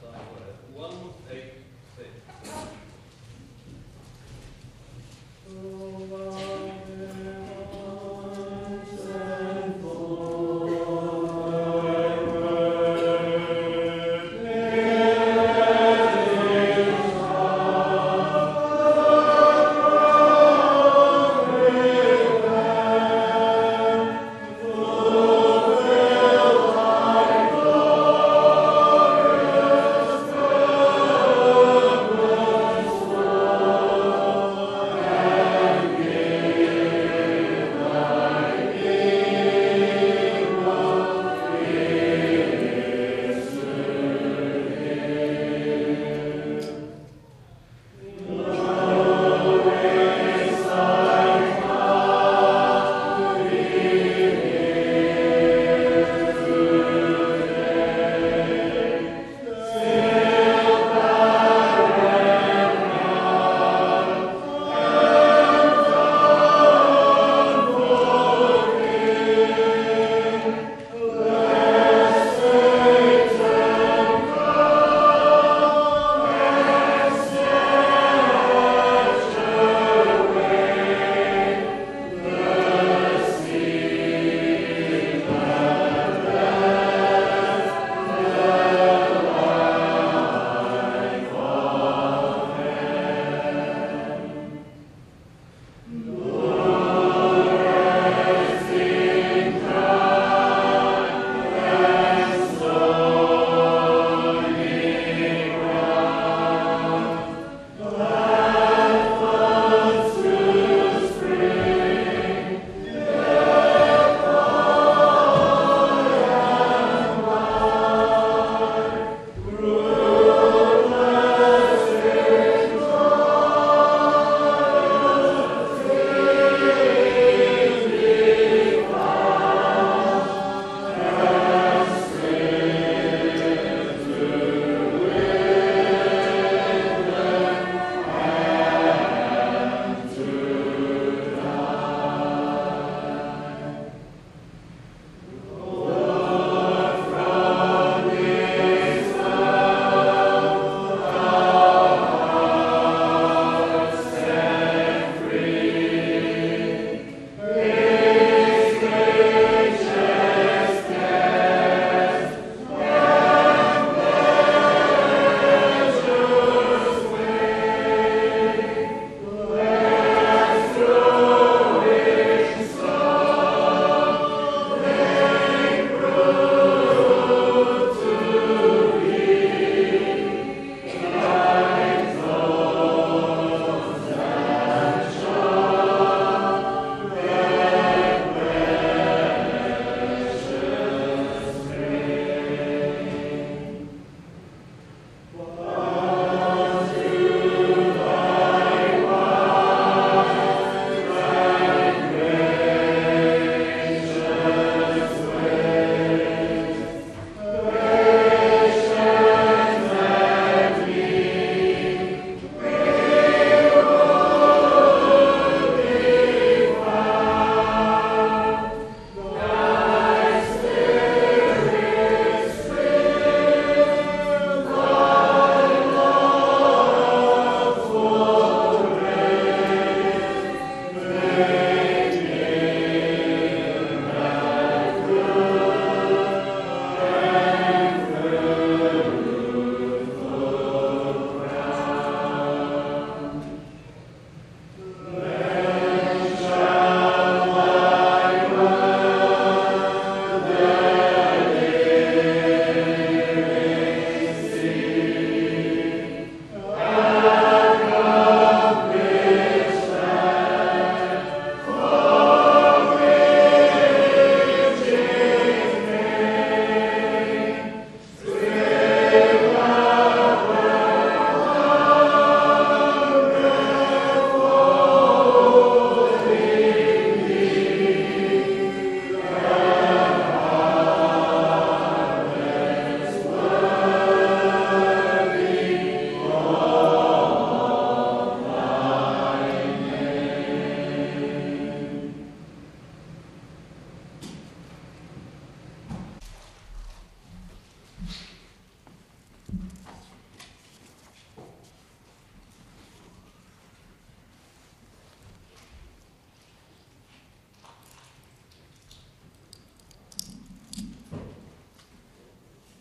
Amen.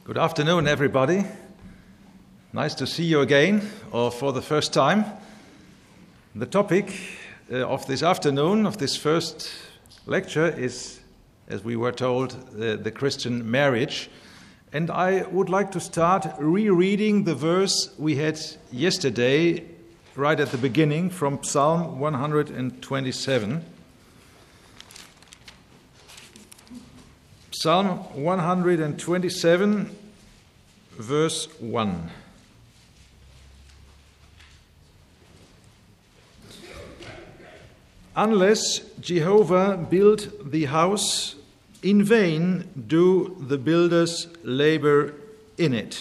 Good afternoon, everybody. Nice to see you again, or for the first time. The topic of this afternoon, of this first lecture, is, as we were told, the Christian marriage. And I would like to start rereading the verse we had yesterday, right at the beginning, from Psalm 127. Psalm 127, verse 1. Unless Jehovah build the house, in vain do the builders labor in it.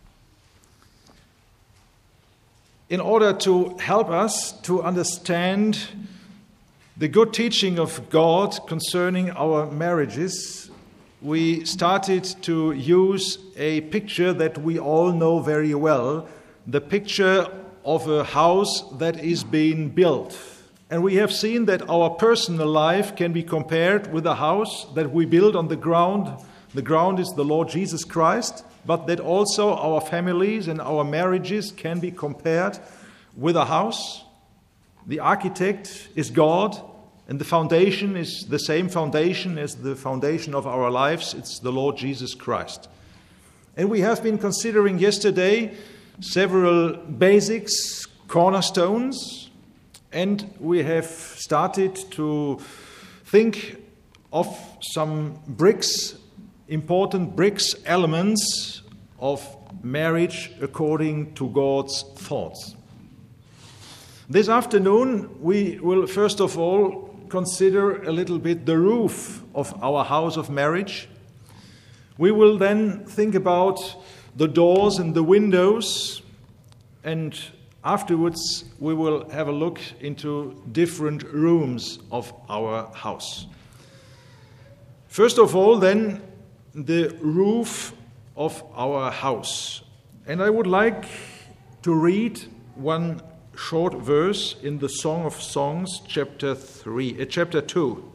In order to help us to understand the good teaching of God concerning our marriages, we started to use a picture that we all know very well, the picture of a house that is being built. And we have seen that our personal life can be compared with a house that we build on the ground. The ground is the Lord Jesus Christ, but that also our families and our marriages can be compared with a house. The architect is God, and the foundation is the same foundation as the foundation of our lives. It's the Lord Jesus Christ. And we have been considering yesterday several basics, cornerstones, and we have started to think of some bricks, important bricks, elements of marriage according to God's thoughts. This afternoon, we will first of all consider a little bit the roof of our house of marriage. We will then think about the doors and the windows, and afterwards we will have a look into different rooms of our house. First of all, then, the roof of our house. And I would like to read one short verse in the Song of Songs, chapter 2.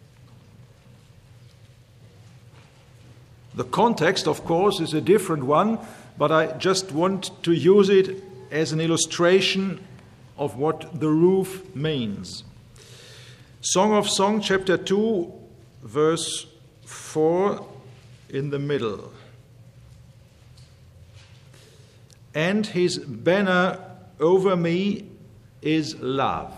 The context, of course, is a different one, but I just want to use it as an illustration of what the roof means. Song of Songs, chapter 2, verse 4 in the middle. And his banner over me is love.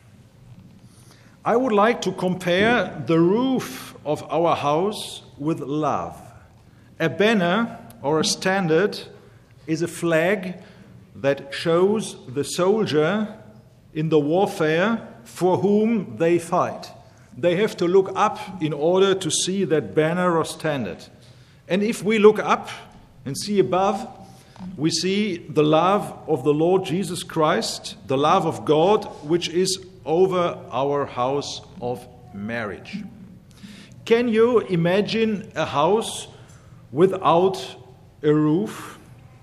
I would like to compare the roof of our house with love. A banner or a standard is a flag that shows the soldier in the warfare for whom they fight. They have to look up in order to see that banner or standard. And if we look up and see above, we see the love of the Lord Jesus Christ, the love of God, which is over our house of marriage. Can you imagine a house without a roof?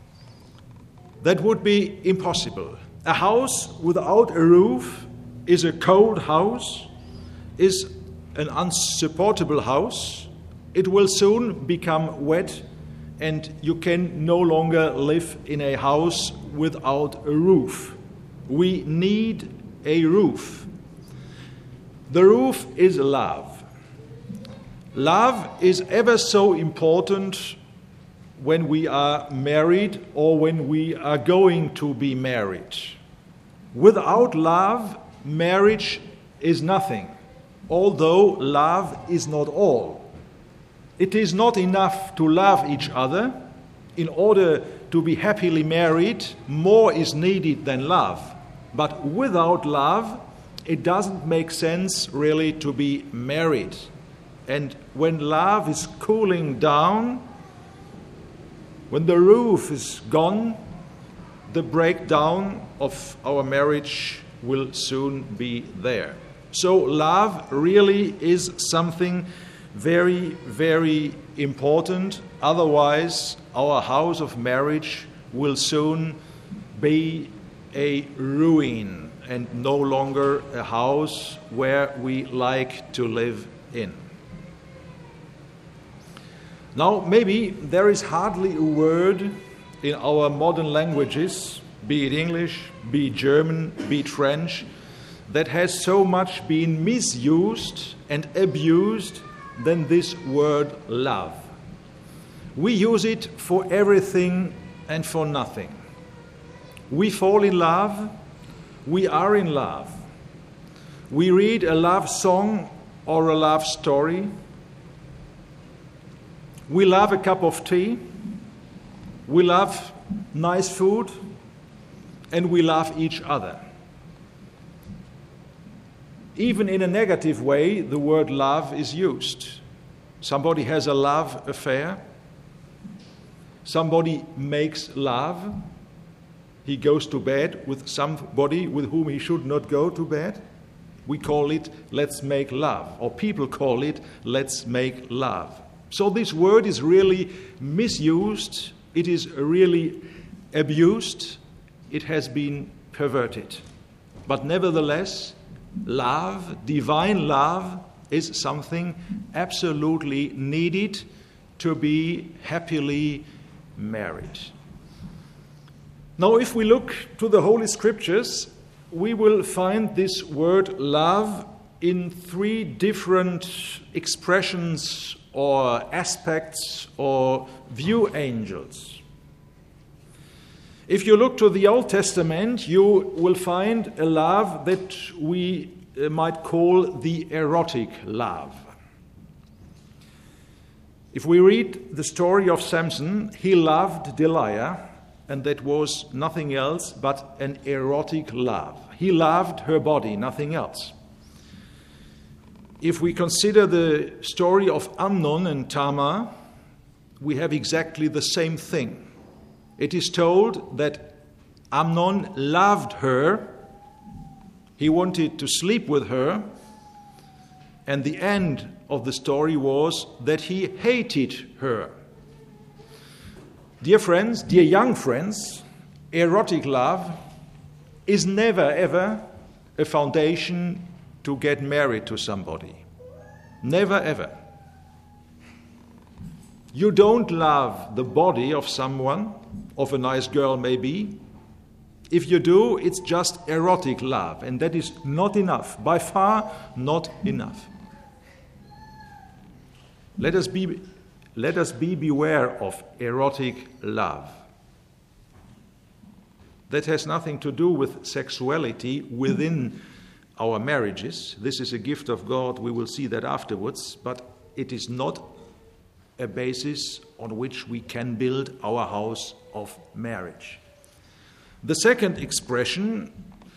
That would be impossible. A house without a roof is a cold house, is an unsupportable house. It will soon become wet, and you can no longer live in a house without a roof. We need a roof. The roof is love. Love is ever so important when we are married or when we are going to be married. Without love, marriage is nothing, although love is not all. It is not enough to love each other. In order to be happily married, more is needed than love. But without love, it doesn't make sense really to be married. And when love is cooling down, when the roof is gone, the breakdown of our marriage will soon be there. So love really is something very, very important. Otherwise, our house of marriage will soon be a ruin and no longer a house where we like to live in. Now, maybe there is hardly a word in our modern languages, be it English, be it German, be it French, that has so much been misused and abused than this word love. We use it for everything and for nothing. We fall in love, we are in love. We read a love song or a love story. We love a cup of tea. We love nice food. And we love each other. Even in a negative way, the word love is used. Somebody has a love affair. Somebody makes love. He goes to bed with somebody with whom he should not go to bed. We call it, let's make love. Or people call it, let's make love. So this word is really misused. It is really abused. It has been perverted. But nevertheless, love, divine love, is something absolutely needed to be happily married. Now, if we look to the Holy Scriptures, we will find this word love in three different expressions or aspects or view angels. If you look to the Old Testament, you will find a love that we might call the erotic love. If we read the story of Samson, he loved Delilah, and that was nothing else but an erotic love. He loved her body, nothing else. If we consider the story of Amnon and Tamar, we have exactly the same thing. It is told that Amnon loved her, he wanted to sleep with her, and the end of the story was that he hated her. Dear friends, dear young friends, erotic love is never ever a foundation to get married to somebody. Never ever. You don't love the body of someone, of a nice girl maybe. If you do, it's just erotic love, and that is not enough, by far not enough. Let us be beware of erotic love. That has nothing to do with sexuality within our marriages. This is a gift of God. We will see that afterwards. But it is not a basis on which we can build our house of marriage. The second expression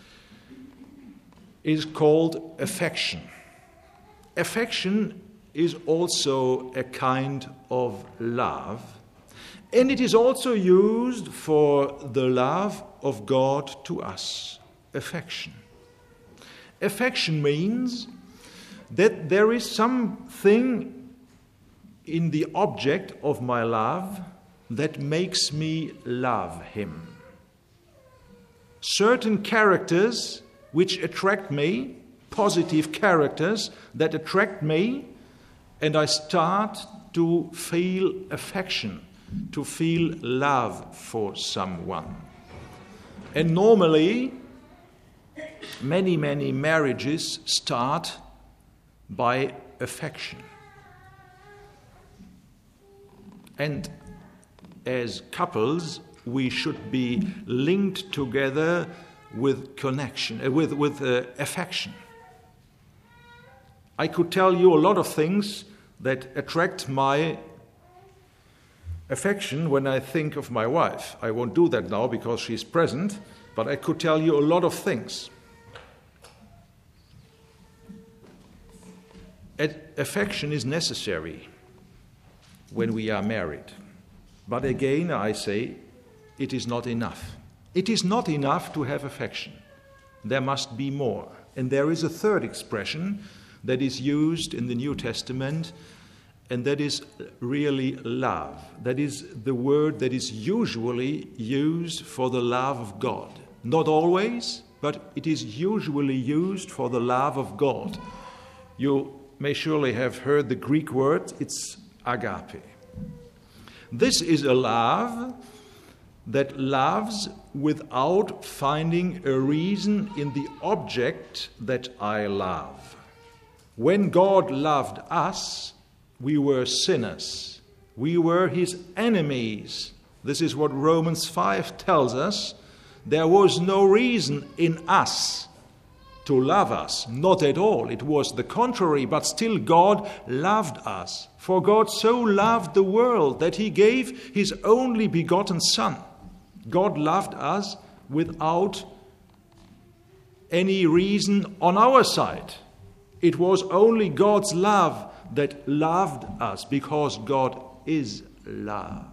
is called affection. Affection is also a kind of love, and it is also used for the love of God to us. Affection. Affection means that there is something in the object of my love that makes me love him. Certain characters which attract me, positive characters that attract me, and I start to feel affection, to feel love for someone. And normally, many marriages start by affection. And as couples, we should be linked together with connection, with affection. I could tell you a lot of things that attract my affection when I think of my wife. I won't do that now because she's present, but I could tell you a lot of things. Affection is necessary when we are married. But again, I say, it is not enough. It is not enough to have affection. There must be more. And there is a third expression that is used in the New Testament, and that is really love. That is the word that is usually used for the love of God. Not always, but it is usually used for the love of God. You may surely have heard the Greek word, it's agape. This is a love that loves without finding a reason in the object that I love. When God loved us, we were sinners. We were his enemies. This is what Romans 5 tells us. There was no reason in us to love us. Not at all. It was the contrary, but still God loved us. For God so loved the world that he gave his only begotten Son. God loved us without any reason on our side. It was only God's love that loved us, because God is love.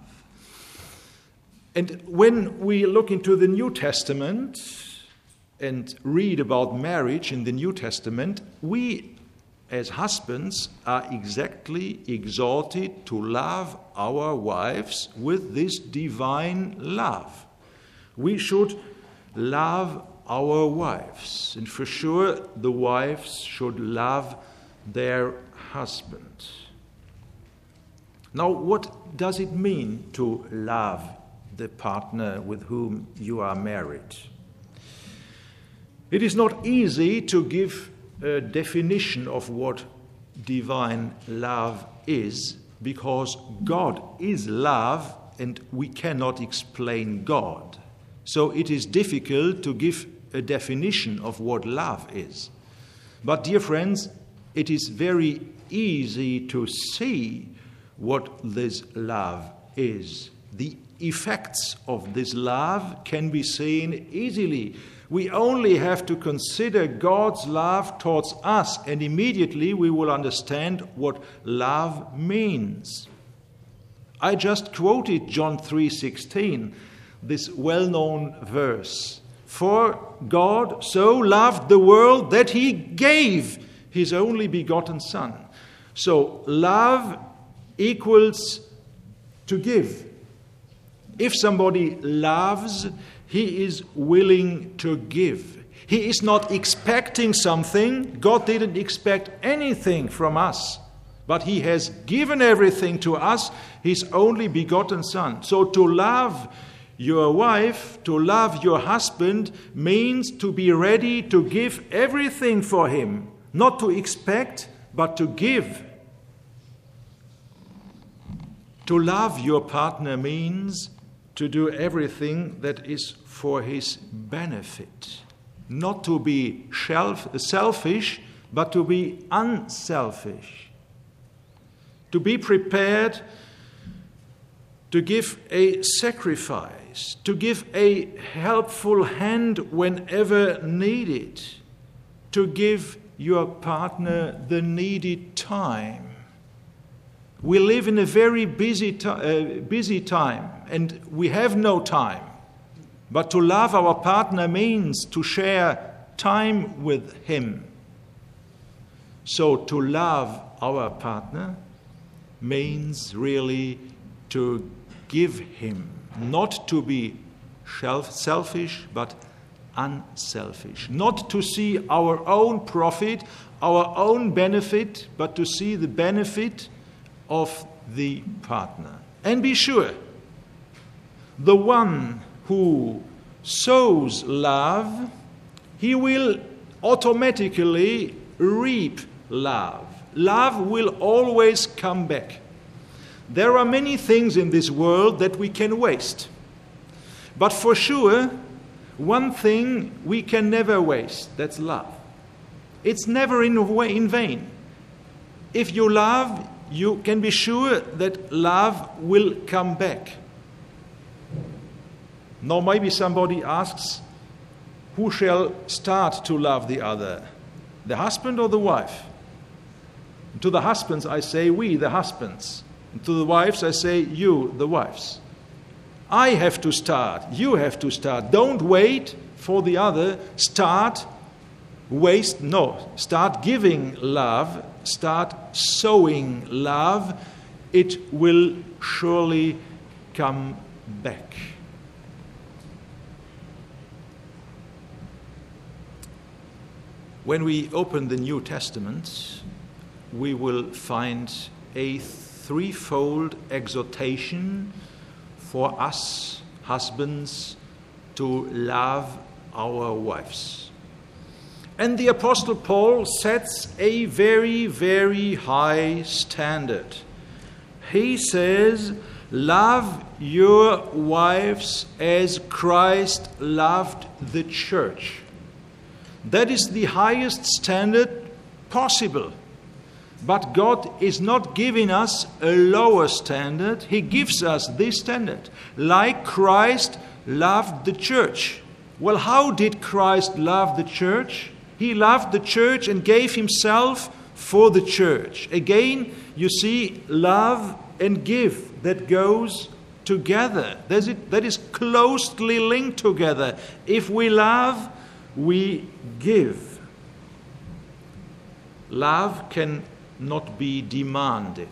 And when we look into the New Testament and read about marriage in the New Testament, we as husbands are exactly exhorted to love our wives with this divine love. We should love our wives, and for sure the wives should love their husband. Now, what does it mean to love the partner with whom you are married? It is not easy to give a definition of what divine love is, because God is love and we cannot explain God. So it is difficult to give a definition of what love is. But dear friends, it is very easy to see what this love is. The effects of this love can be seen easily. We only have to consider God's love towards us, and immediately we will understand what love means. I just quoted John 3:16, this well-known verse. For God so loved the world that he gave his only begotten Son. So love equals to give. If somebody loves, he is willing to give. He is not expecting something. God didn't expect anything from us, but he has given everything to us, his only begotten Son. So to love your wife, to love your husband, means to be ready to give everything for him. Not to expect, but to give. To love your partner means to do everything that is for his benefit. Not to be selfish, but to be unselfish. To be prepared to give a sacrifice, to give a helpful hand whenever needed, to give your partner the needed time. We live in a very busy time, and we have no time. But to love our partner means to share time with him. So to love our partner means really to give him, not to be selfish, but unselfish. Not to see our own profit, our own benefit, but to see the benefit of the partner. And be sure, the one who sows love, he will automatically reap love. Love will always come back. There are many things in this world that we can waste. But for sure, one thing we can never waste, that's love. It's never in vain. If you love, you can be sure that love will come back. Now maybe somebody asks, who shall start to love the other? The husband or the wife? To the husbands I say, we, the husbands. And to the wives I say, you, the wives. I have to start. You have to start. Don't wait for the other. Start giving love. Start sowing love. It will surely come back. When we open the New Testament, we will find a threefold exhortation for us husbands to love our wives. And the Apostle Paul sets a very, very high standard. He says, love your wives as Christ loved the church. That is the highest standard possible. But God is not giving us a lower standard. He gives us this standard. Like Christ loved the church. Well, how did Christ love the church? He loved the church and gave himself for the church. Again, you see, love and give, that goes together. That is closely linked together. If we love, we give. Love can not be demanded.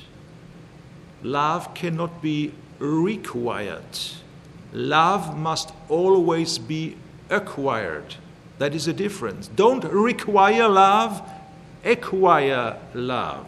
Love cannot be required. Love must always be acquired. That is a difference. Don't require love, acquire love.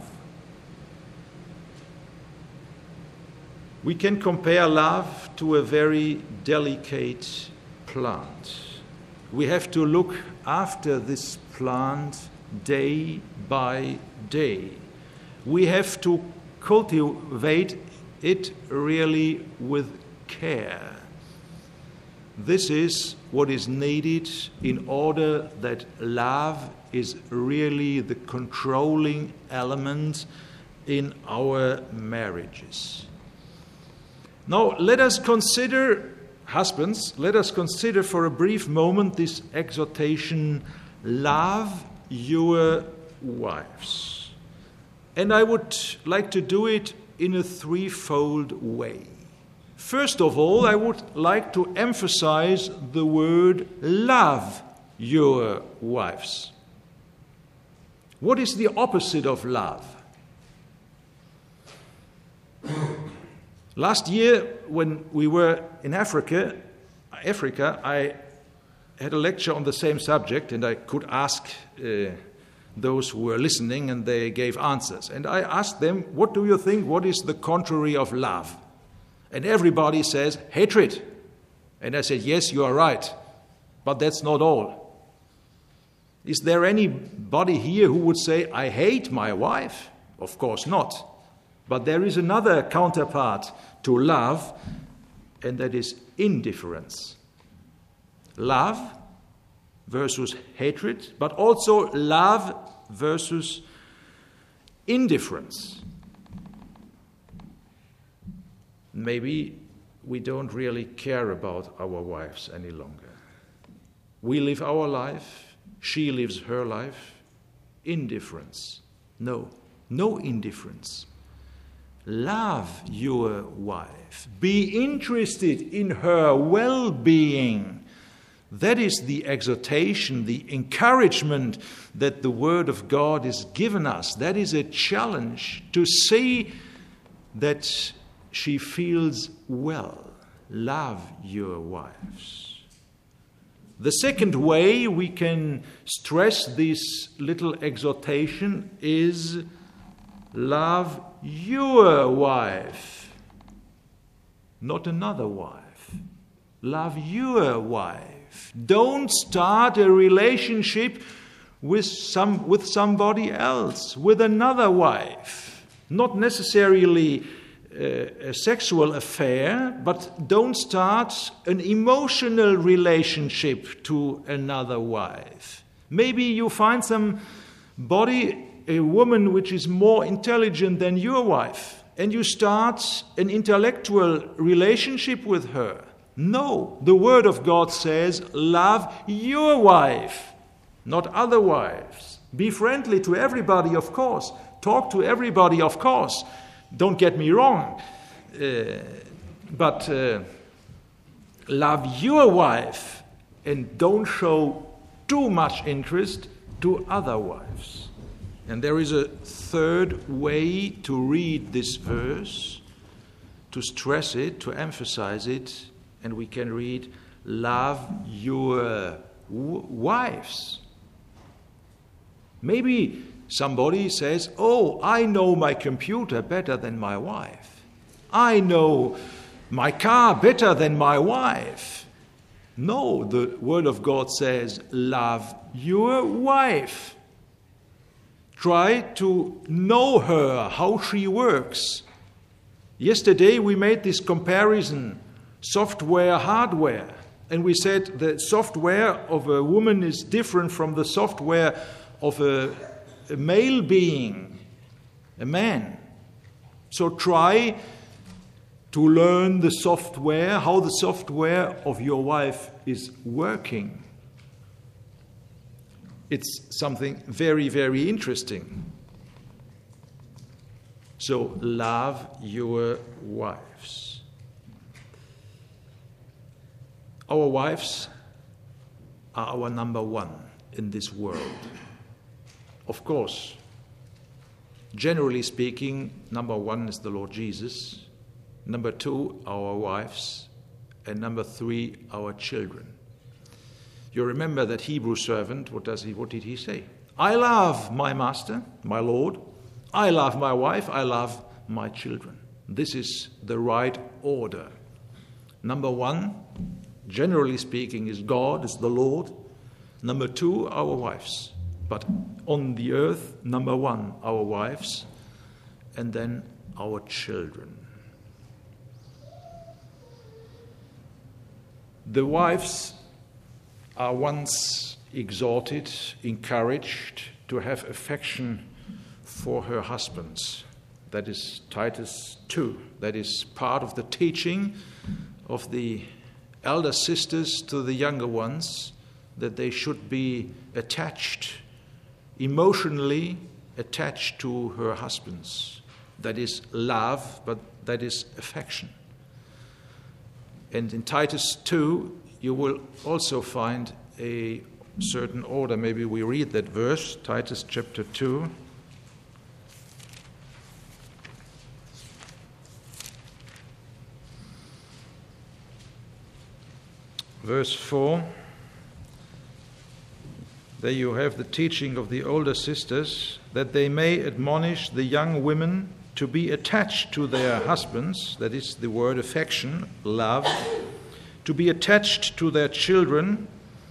We can compare love to a very delicate plant. We have to look after this plant day by day. We have to cultivate it really with care. This is what is needed in order that love is really the controlling element in our marriages. Now, let us consider, husbands, let us consider for a brief moment this exhortation, love your wives. And I would like to do it in a threefold way. First of all, I would like to emphasize the word love your wives. What is the opposite of love? Last year, when we were in Africa, I had a lecture on the same subject, and I could ask those who were listening, and they gave answers. And I asked them, what do you think, what is the contrary of love? And everybody says, hatred. And I said, yes, you are right, but that's not all. Is there anybody here who would say, I hate my wife? Of course not. But there is another counterpart to love, and that is indifference. Love versus hatred, but also love versus indifference. Maybe we don't really care about our wives any longer. We live our life, she lives her life. Indifference. No indifference. Love your wife. Be interested in her well-being. That is the exhortation, the encouragement that the Word of God has given us. That is a challenge to see that she feels well. Love your wives. The second way we can stress this little exhortation is love your wife, not another wife. Love your wife. Don't start a relationship with somebody else, with another wife. Not necessarily a sexual affair, but don't start an emotional relationship to another wife. Maybe you find a woman which is more intelligent than your wife, and you start an intellectual relationship with her. No, the Word of God says, love your wife, not other wives. Be friendly to everybody, of course. Talk to everybody, of course. Don't get me wrong. But love your wife and don't show too much interest to other wives. And there is a third way to read this verse, to stress it, to emphasize it, and we can read, love your wives. Maybe somebody says, "Oh, I know my computer better than my wife. I know my car better than my wife." No, the Word of God says, love your wife. Try to know her, how she works. Yesterday we made this comparison, software, hardware. And we said the software of a woman is different from the software of a male being, a man. So try to learn the software, how the software of your wife is working. It's something very, very interesting. So love your wives. Our wives are our number one in this world. Of course, generally speaking, number one is the Lord Jesus. Number two, our wives. And number three, our children. You remember that Hebrew servant, what did he say? I love my master, my Lord. I love my wife. I love my children. This is the right order. Number one, generally speaking, is God, is the Lord. Number two, our wives. But on the earth, number one, our wives, and then our children. The wives are once exhorted, encouraged to have affection for her husbands. That is Titus 2. That is part of the teaching of the elder sisters to the younger ones, that they should be attached, emotionally attached to her husbands. That is love, but that is affection. And in Titus 2, you will also find a certain order. Maybe we read that verse, Titus chapter 2. Verse 4. There you have the teaching of the older sisters, that they may admonish the young women to be attached to their husbands, that is the word affection, love, to be attached to their children,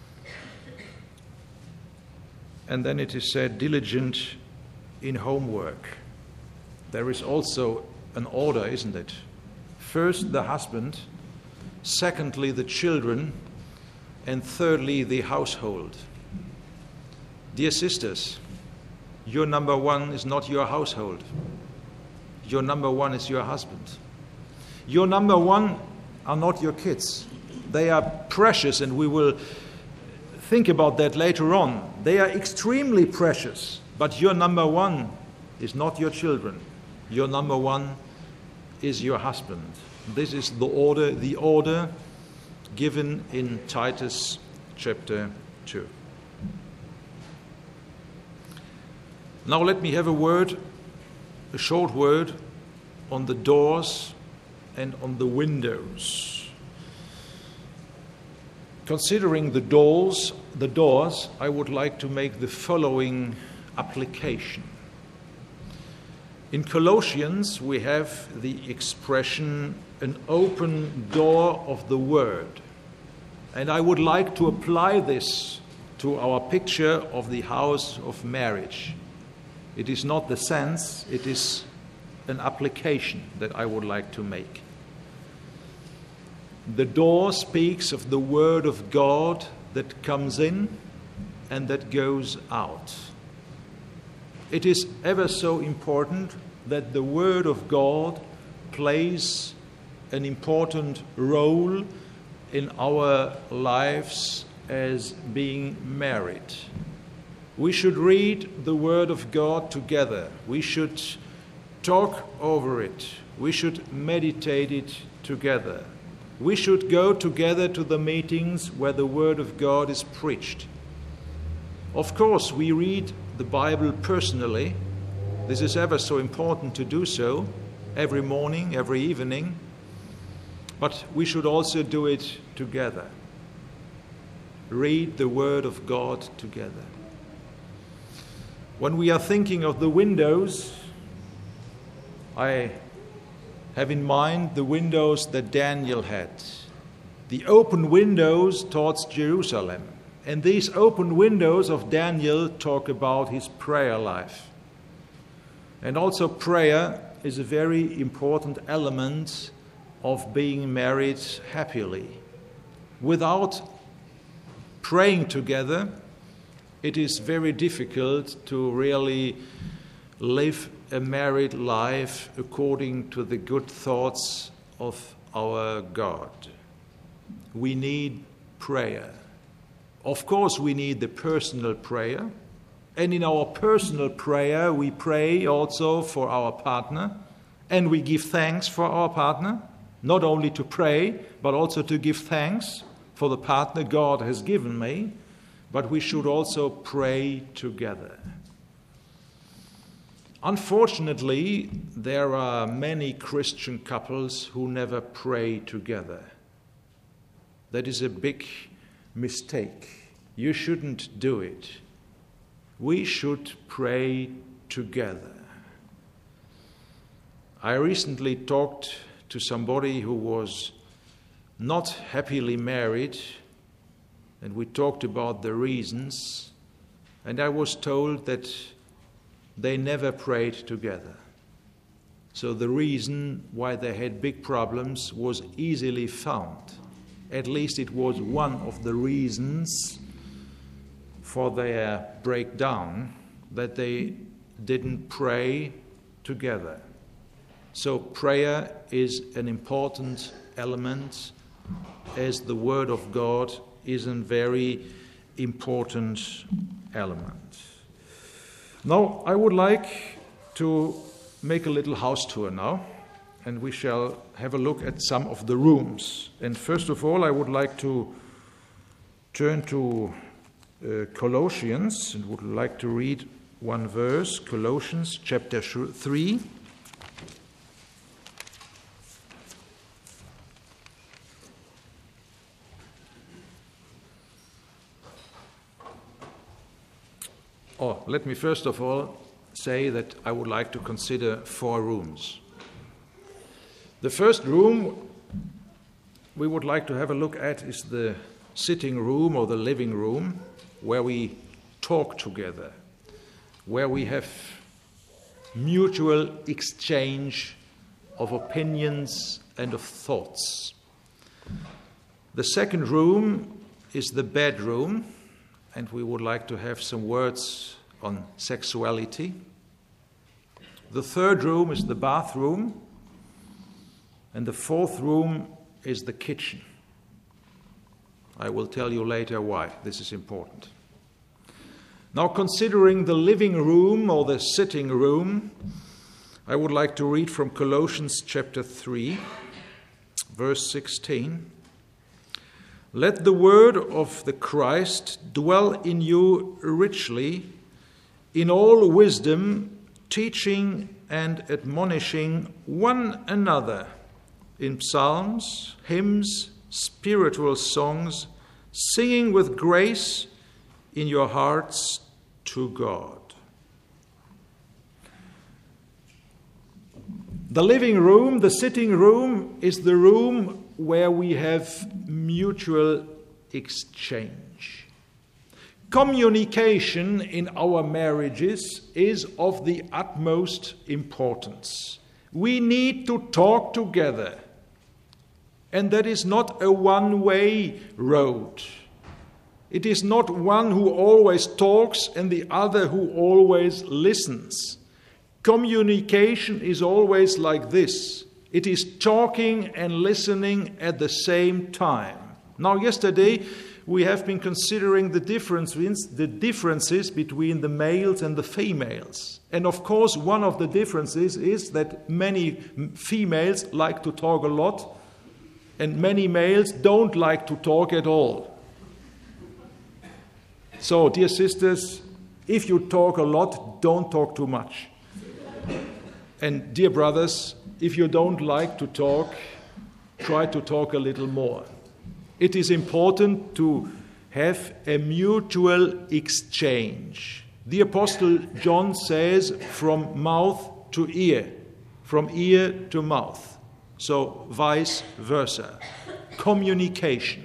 and then it is said, diligent in homework. There is also an order, isn't it? First the husband, secondly the children, and thirdly the household. Dear sisters, your number one is not your household. Your number one is your husband. Your number one are not your kids. They are precious, and we will think about that later on. They are extremely precious, but your number one is not your children. Your number one is your husband. This is the order given in Titus chapter 2. Now let me have a short word on the doors and on the windows. Considering the doors, I would like to make the following application. In Colossians, we have the expression, an open door of the Word. And I would like to apply this to our picture of the house of marriage. It is not the sense, it is an application that I would like to make. The door speaks of the Word of God that comes in and that goes out. It is ever so important that the Word of God plays an important role in our lives as being married. We should read the Word of God together. We should talk over it. We should meditate it together. We should go together to the meetings where the Word of God is preached. Of course, we read the Bible personally. This is ever so important to do so, every morning, every evening. But we should also do it together. Read the Word of God together. When we are thinking of the windows, I have in mind the windows that Daniel had, the open windows towards Jerusalem. And these open windows of Daniel talk about his prayer life. And also prayer is a very important element of being married happily. Without praying together, it is very difficult to really live a married life according to the good thoughts of our God. We need prayer. Of course, we need the personal prayer. And in our personal prayer, we pray also for our partner. And we give thanks for our partner. Not only to pray, but also to give thanks for the partner God has given me. But we should also pray together. Unfortunately, there are many Christian couples who never pray together. That is a big mistake. You shouldn't do it. We should pray together. I recently talked to somebody who was not happily married, and we talked about the reasons, and I was told that they never prayed together. So the reason why they had big problems was easily found. At least it was one of the reasons for their breakdown, that they didn't pray together. So prayer is an important element, as the Word of God is a very important element. Now, I would like to make a little house tour now, and we shall have a look at some of the rooms. And first of all, I would like to turn to Colossians, and would like to read one verse, Colossians chapter 3. Let me first of all say that I would like to consider 4 rooms. The first room we would like to have a look at is the sitting room or the living room, where we talk together, where we have mutual exchange of opinions and of thoughts. The second room is the bedroom, and we would like to have some words on sexuality. The third room is the bathroom, and the fourth room is the kitchen. I will tell you later why this is important. Now, considering the living room or the sitting room, I would like to read from Colossians chapter 3, verse 16. Let the word of the Christ dwell in you richly, in all wisdom, teaching and admonishing one another in psalms, hymns, spiritual songs, singing with grace in your hearts to God. The living room, the sitting room, is the room where we have mutual exchange. Communication in our marriages is of the utmost importance. We need to talk together. And that is not a one-way road. It is not one who always talks and the other who always listens. Communication is always like this. It is talking and listening at the same time. Now, yesterday we have been considering the differences between the males and the females. And of course, one of the differences is that many females like to talk a lot, and many males don't like to talk at all. So, dear sisters, if you talk a lot, don't talk too much. And dear brothers, if you don't like to talk, try to talk a little more. It is important to have a mutual exchange. The Apostle John says from mouth to ear, from ear to mouth. So vice versa. Communication.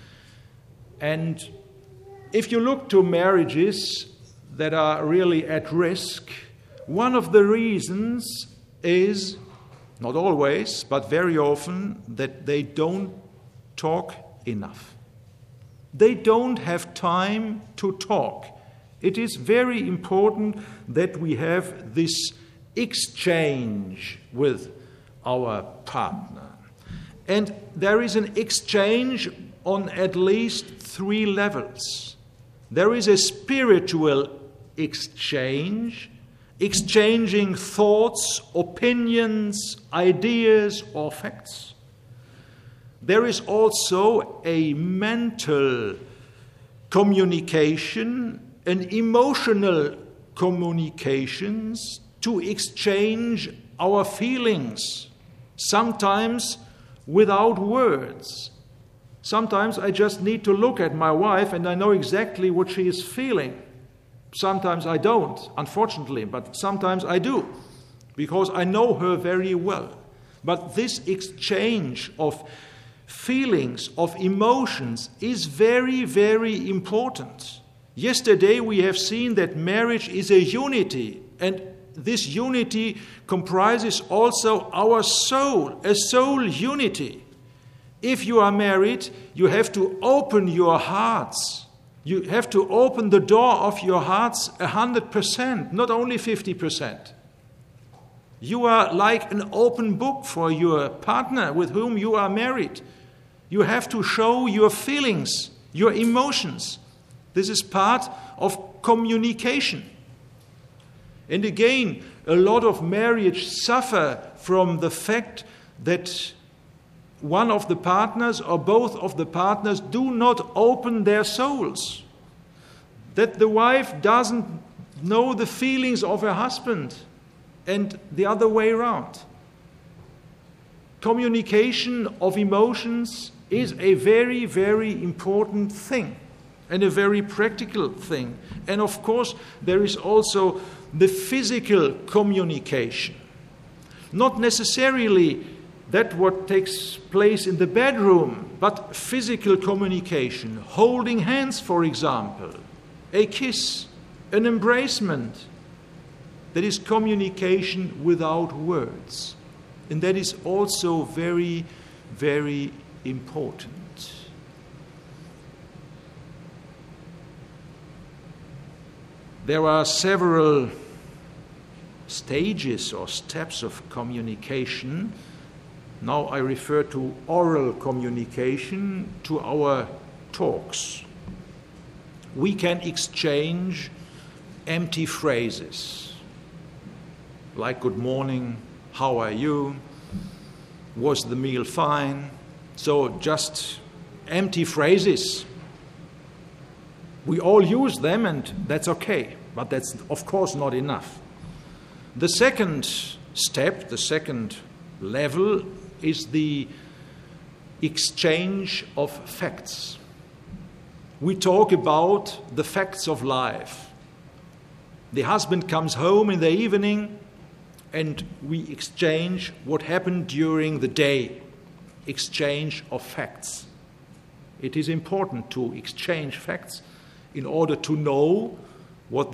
And if you look to marriages that are really at risk, one of the reasons is, not always, but very often, that they don't talk enough. They don't have time to talk. It is very important that we have this exchange with our partner. And there is an exchange on at least 3 levels. There is a spiritual exchange, exchanging thoughts, opinions, ideas, or facts. There is also a mental communication, an emotional communications to exchange our feelings, sometimes without words. Sometimes I just need to look at my wife and I know exactly what she is feeling. Sometimes I don't, unfortunately, but sometimes I do, because I know her very well. But this exchange of feelings, of emotions, is very, very important. Yesterday we have seen that marriage is a unity, and this unity comprises also our soul, a soul unity. If you are married, you have to open your hearts. You have to open the door of your hearts 100%, not only 50%. You are like an open book for your partner with whom you are married. You have to show your feelings, your emotions. This is part of communication. And again, a lot of marriage suffer from the fact that one of the partners or both of the partners do not open their souls. That the wife doesn't know the feelings of her husband and the other way around. Communication of emotions is a very, very important thing and a very practical thing. And of course, there is also the physical communication. Not necessarily that what takes place in the bedroom, but physical communication, holding hands, for example, a kiss, an embracement. That is communication without words. And that is also very, very important. There are several stages or steps of communication. Now I refer to oral communication, to our talks. We can exchange empty phrases like good morning, how are you, was the meal fine? So just empty phrases. We all use them and that's okay, but that's of course not enough. The second step, the second level is the exchange of facts. We talk about the facts of life. The husband comes home in the evening and we exchange what happened during the day. Exchange of facts. It is important to exchange facts in order to know what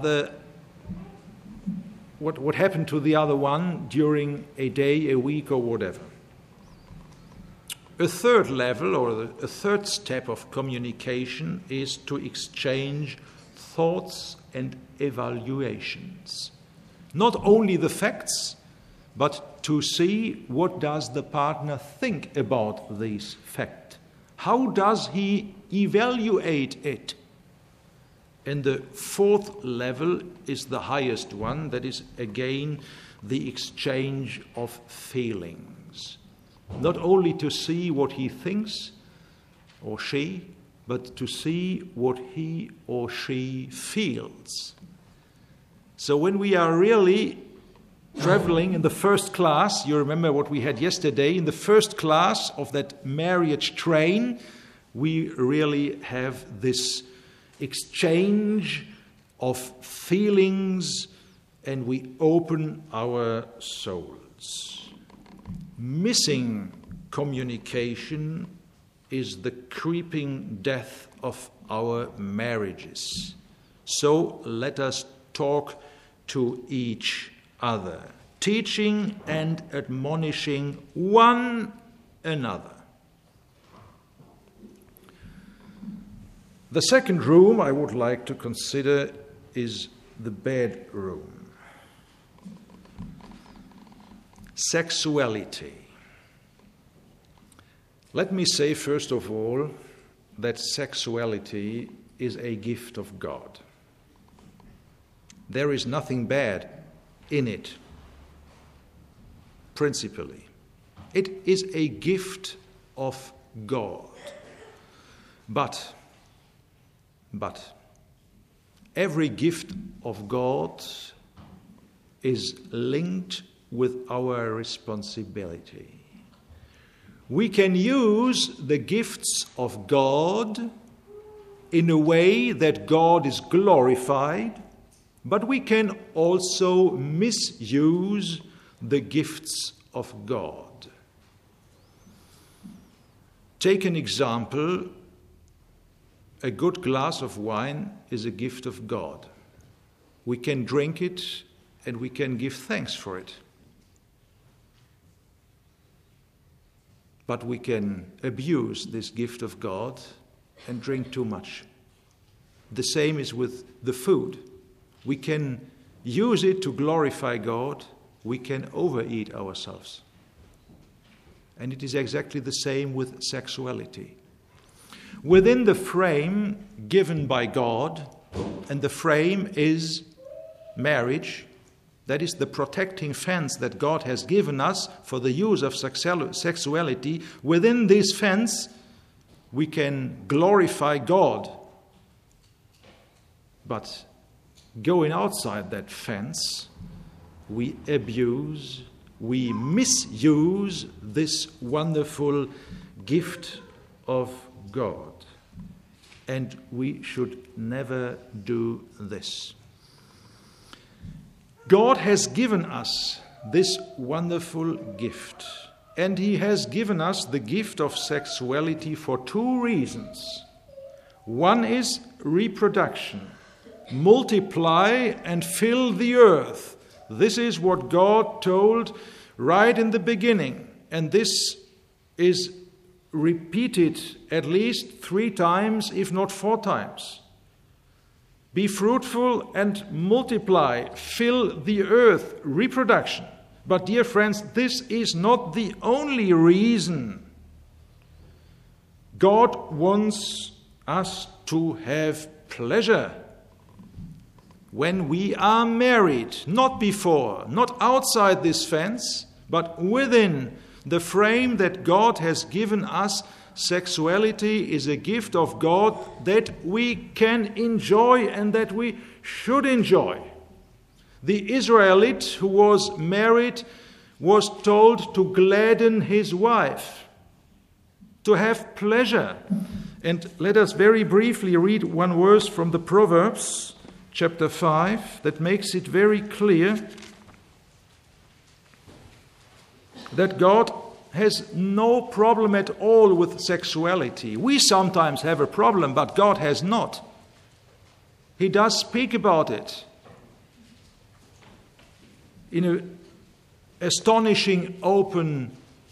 happened to the other one during a day, a week, or whatever. A third level, or a third step of communication, is to exchange thoughts and evaluations. Not only the facts, but to see what does the partner think about this fact. How does he evaluate it? And the fourth level is the highest one, that is again the exchange of feelings. Not only to see what he thinks or she, but to see what he or she feels. So when we are really traveling in the first class, you remember what we had yesterday, in the first class of that marriage train, we really have this exchange of feelings, and we open our souls. Missing communication is the creeping death of our marriages. So let us talk to each other, teaching and admonishing one another. The second room I would like to consider is the bedroom. Sexuality. Let me say first of all that sexuality is a gift of God. There is nothing bad in it, principally. It is a gift of God. But every gift of God is linked with our responsibility. We can use the gifts of God in a way that God is glorified, but we can also misuse the gifts of God. Take an example. A good glass of wine is a gift of God. We can drink it and we can give thanks for it. But we can abuse this gift of God and drink too much. The same is with the food. We can use it to glorify God. We can overeat ourselves. And it is exactly the same with sexuality. Within the frame given by God, and the frame is marriage, that is the protecting fence that God has given us for the use of sexuality. Within this fence, we can glorify God. But going outside that fence, we abuse, we misuse this wonderful gift of God. And we should never do this. God has given us this wonderful gift, and He has given us the gift of sexuality for two reasons. One is reproduction. Multiply and fill the earth. This is what God told right in the beginning, and this is repeated at least 3 times, if not 4 times. Be fruitful and multiply, fill the earth, reproduction. But dear friends, this is not the only reason. God wants us to have pleasure when we are married, not before, not outside this fence, but within the frame that God has given us. Sexuality is a gift of God that we can enjoy and that we should enjoy. The Israelite who was married was told to gladden his wife, to have pleasure. And let us very briefly read one verse from the Proverbs, chapter 5, that makes it very clear that God has no problem at all with sexuality. We sometimes have a problem, but God has not. He does speak about it in an astonishing, open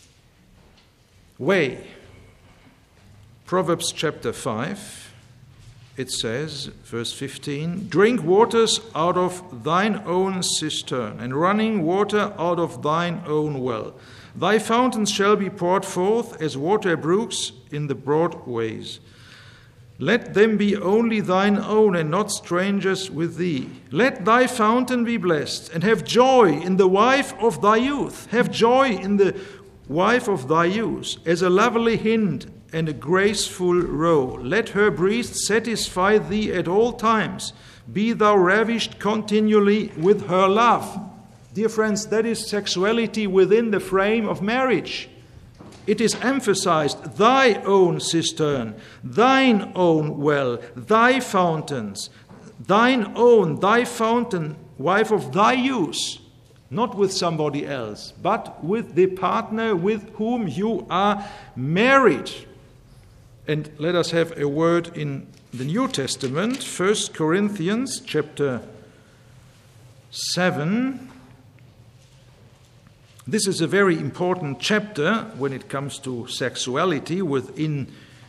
way. Proverbs chapter 5, it says, verse 15, "Drink waters out of thine own cistern, and running water out of thine own well. Thy fountains shall be poured forth as water brooks in the broad ways. Let them be only thine own, and not strangers with thee. Let thy fountain be blessed, and have joy in the wife of thy youth. Have joy in the wife of thy youth, as a lovely hind and a graceful roe. Let her breast satisfy thee at all times. Be thou ravished continually with her love." Dear friends, that is sexuality within the frame of marriage. It is emphasized, thy own cistern, thine own well, thy fountains, thine own, thy fountain, wife of thy use, not with somebody else, but with the partner with whom you are married. And let us have a word in the New Testament, 1 Corinthians chapter 7. This is a very important chapter when it comes to sexuality within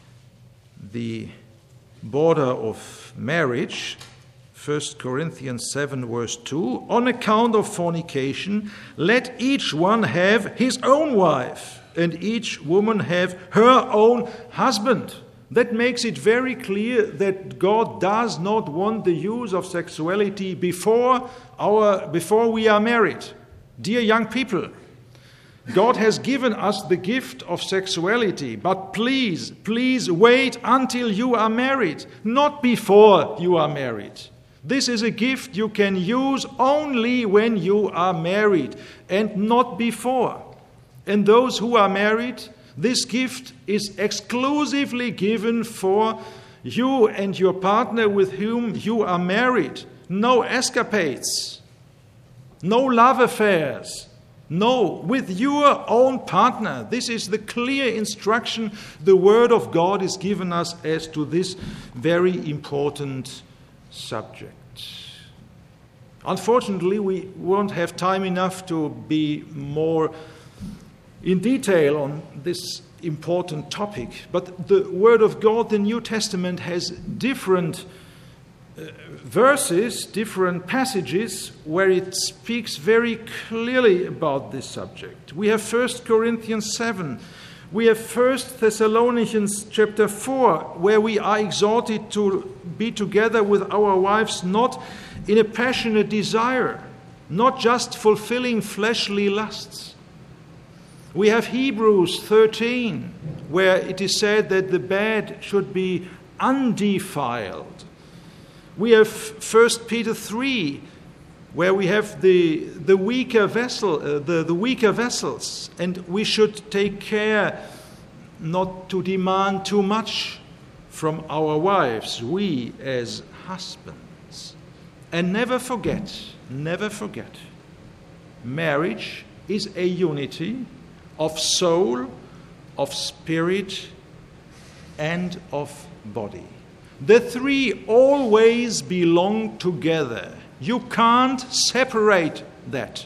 the border of marriage. 1 Corinthians 7 verse 2, on account of fornication, let each one have his own wife, and each woman have her own husband. That makes it very clear that God does not want the use of sexuality before we are married. Dear young people, God has given us the gift of sexuality, but please wait until you are married, not before you are married. This is a gift you can use only when you are married and not before. And those who are married, this gift is exclusively given for you and your partner with whom you are married. No escapades, no love affairs. No, with your own partner. This is the clear instruction the Word of God is given us as to this very important subject. Unfortunately, we won't have time enough to be more in detail on this important topic, but the Word of God, the New Testament, has different verses, different passages where it speaks very clearly about this subject. We have 1 Corinthians 7. We have 1 Thessalonians chapter 4, where we are exhorted to be together with our wives, not in a passionate desire, not just fulfilling fleshly lusts. We have Hebrews 13, where it is said that the bed should be undefiled. We have 1 Peter 3, where we have the weaker vessels, and we should take care not to demand too much from our wives, we as husbands. And never forget, marriage is a unity of soul, of spirit, and of body. The three always belong together. You can't separate that.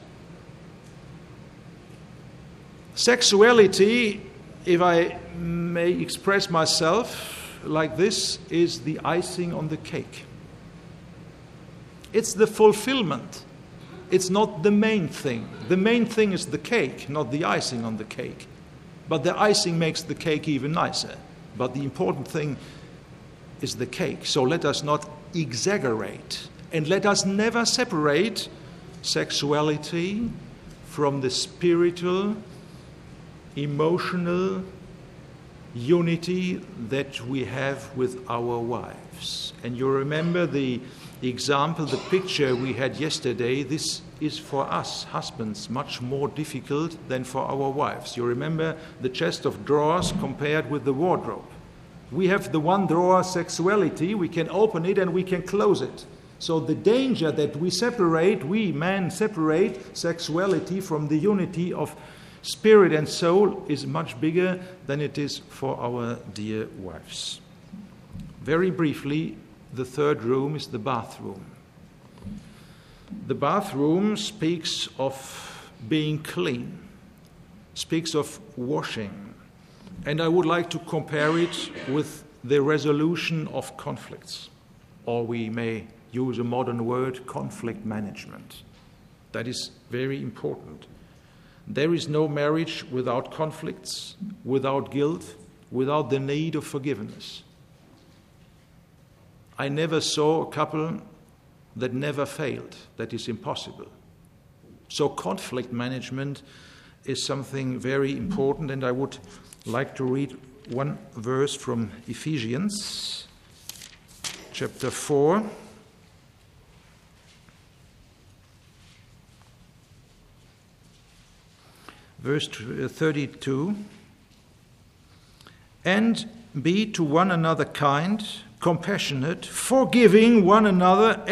Sexuality, if I may express myself like this, is the icing on the cake. It's the fulfillment. It's not the main thing. The main thing is the cake, not the icing on the cake. But the icing makes the cake even nicer. But the important thing is the cake. So let us not exaggerate, and let us never separate sexuality from the spiritual, emotional unity that we have with our wives. And you remember the example, the picture we had yesterday. This is for us husbands much more difficult than for our wives. You remember the chest of drawers compared with the wardrobe. We have the one drawer, sexuality. We can open it and we can close it. So the danger that we men separate sexuality from the unity of spirit and soul is much bigger than it is for our dear wives. Very briefly, the third room is the bathroom. The bathroom speaks of being clean, speaks of washing. And I would like to compare it with the resolution of conflicts, or we may use a modern word, conflict management. That is very important. There is no marriage without conflicts, without guilt, without the need of forgiveness. I never saw a couple that never failed. That is impossible. So conflict management is something very important, and I would like to read one verse from Ephesians chapter 4. Verse 32. And be to one another kind, compassionate, forgiving one another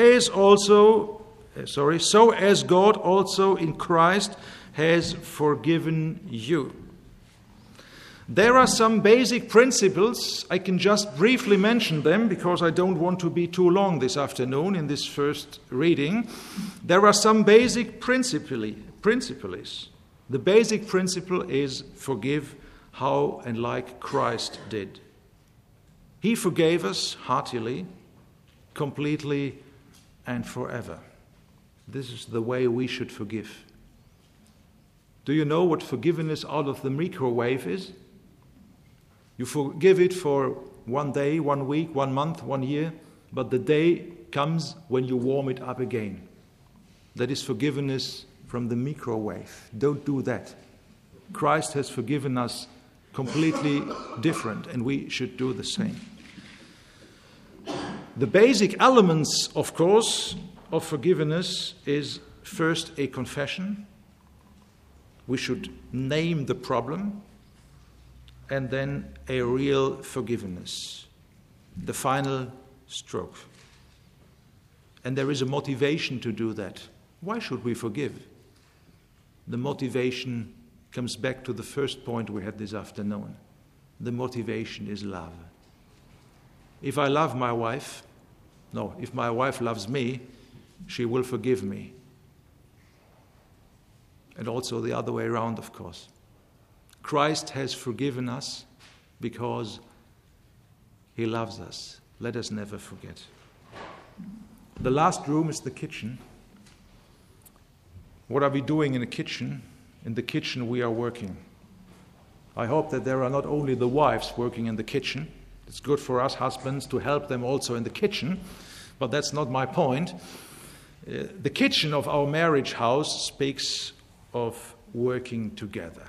so as God also in Christ has forgiven you. There are some basic principles. I can just briefly mention them because I don't want to be too long this afternoon in this first reading. There are some basic principles. The basic principle is forgive how and like Christ did. He forgave us heartily, completely, and forever. This is the way we should forgive. Do you know what forgiveness out of the microwave is? You forgive it for 1 day, 1 week, 1 month, 1 year, but the day comes when you warm it up again. That is forgiveness from the microwave. Don't do that. Christ has forgiven us completely different, and we should do the same. The basic elements, of course, of forgiveness is first a confession. We should name the problem, and then a real forgiveness, the final stroke. And there is a motivation to do that. Why should we forgive? The motivation comes back to the first point we had this afternoon. The motivation is love. If I love my wife, if my wife loves me, she will forgive me. And also the other way around, of course. Christ has forgiven us because he loves us. Let us never forget. The last room is the kitchen. What are we doing in the kitchen? In the kitchen we are working. I hope that there are not only the wives working in the kitchen. It's good for us husbands to help them also in the kitchen, but that's not my point. The kitchen of our marriage house speaks of working together.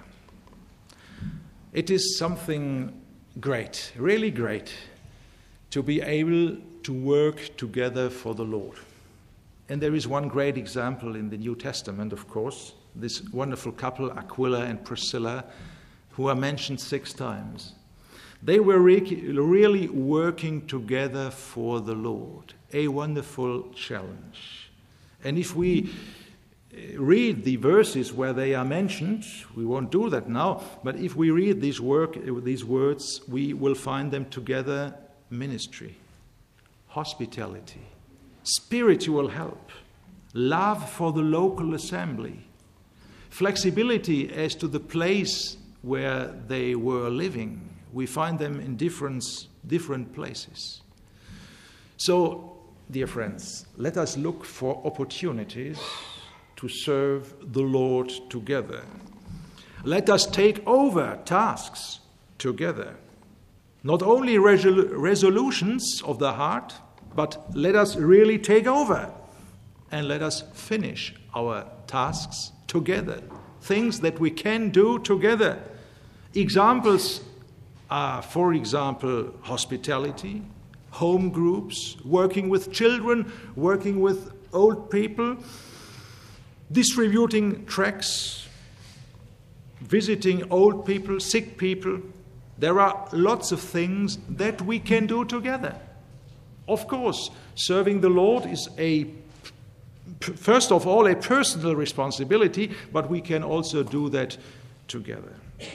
It is something great, really great, to be able to work together for the Lord. And there is one great example in the New Testament, of course, this wonderful couple, Aquila and Priscilla, who are mentioned 6 times. They were really working together for the Lord. A wonderful challenge. And if we read the verses where they are mentioned, we won't do that now, but if we read these words, we will find them together: ministry, hospitality, spiritual help, love for the local assembly, flexibility as to the place where they were living. We find them in different places. So, dear friends, let us look for opportunities to serve the Lord together. Let us take over tasks together. Not only resolutions of the heart, but let us really take over and let us finish our tasks together. Things that we can do together. Examples are, for example, hospitality, home groups, working with children, working with old people, distributing tracts, visiting old people, sick people. There are lots of things that we can do together. Of course, serving the Lord is first of all, a personal responsibility, but we can also do that together.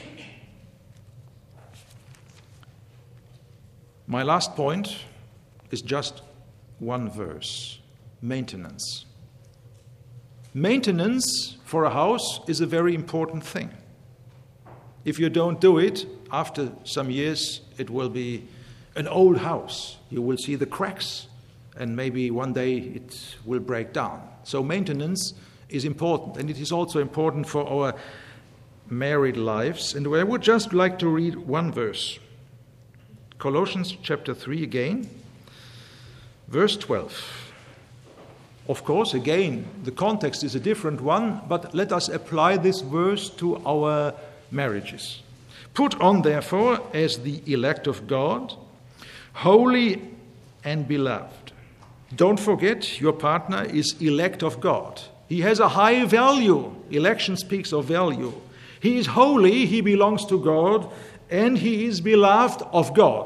My last point is just one verse: maintenance. Maintenance for a house is a very important thing. If you don't do it, after some years, it will be an old house. You will see the cracks, and maybe one day it will break down. So maintenance is important, and it is also important for our married lives. And I would just like to read one verse. Colossians chapter 3 again, verse 12. Of course, again, the context is a different one, but let us apply this verse to our marriages. Put on, therefore, as the elect of God, holy and beloved. Don't forget, your partner is elect of God. He has a high value. Election speaks of value. He is holy, he belongs to God, and he is beloved of God.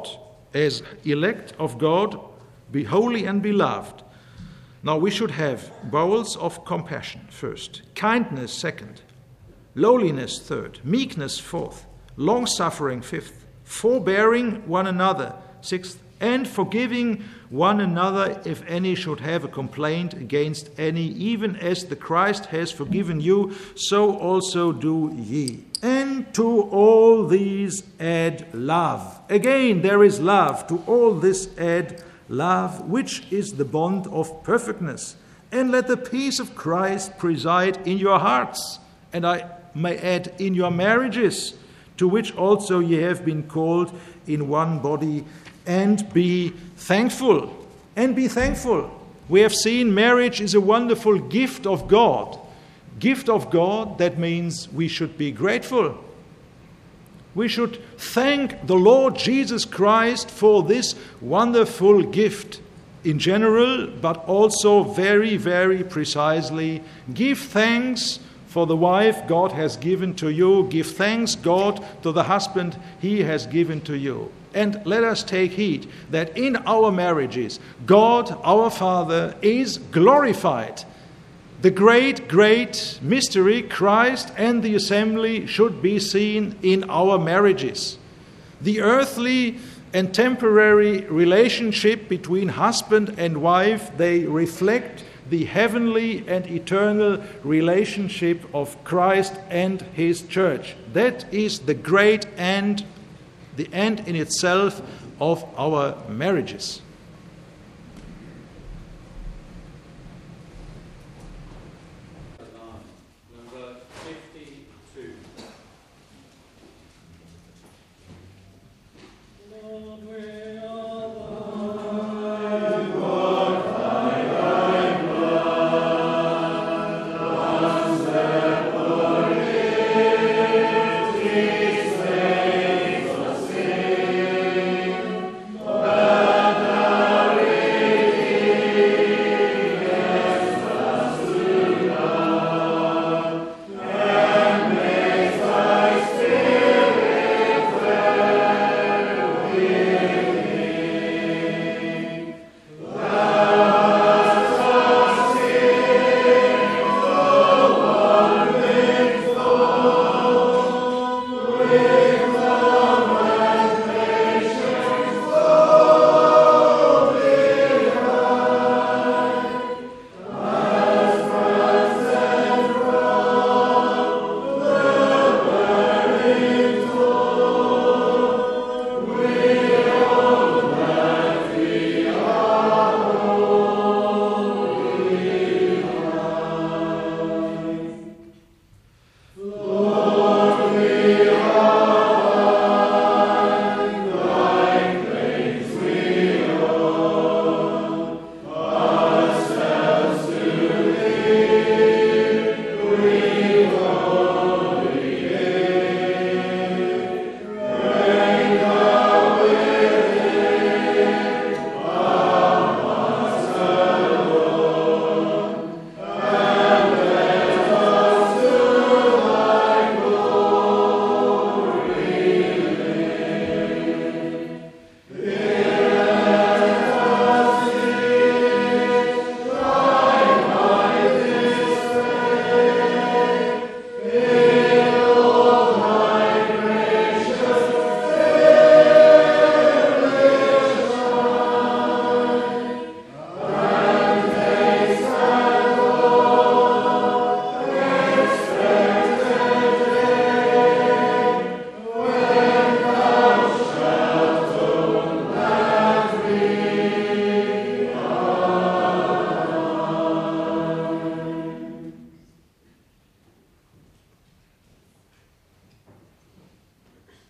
as elect of God, be holy and beloved. Now we should have bowels of compassion first, kindness second, lowliness third, meekness fourth, long-suffering fifth, forbearing one another sixth, and forgiving one another if any should have a complaint against any, even as the Christ has forgiven you, so also do ye. And to all these add love. Again, there is love. To all this add love, which is the bond of perfectness. And let the peace of Christ preside in your hearts, and I may add in your marriages, to which also ye have been called in one body, and be thankful. And be thankful. We have seen marriage is a wonderful gift of God. Gift of God, that means we should be grateful. We should thank the Lord Jesus Christ for this wonderful gift in general, but also very, very precisely. Give thanks for the wife God has given to you. Give thanks, God, to the husband He has given to you. And let us take heed that in our marriages, God, our Father, is glorified. The great, great mystery, Christ and the assembly, should be seen in our marriages. The earthly and temporary relationship between husband and wife, they reflect the heavenly and eternal relationship of Christ and His church. That is the great end, the end in itself of our marriages.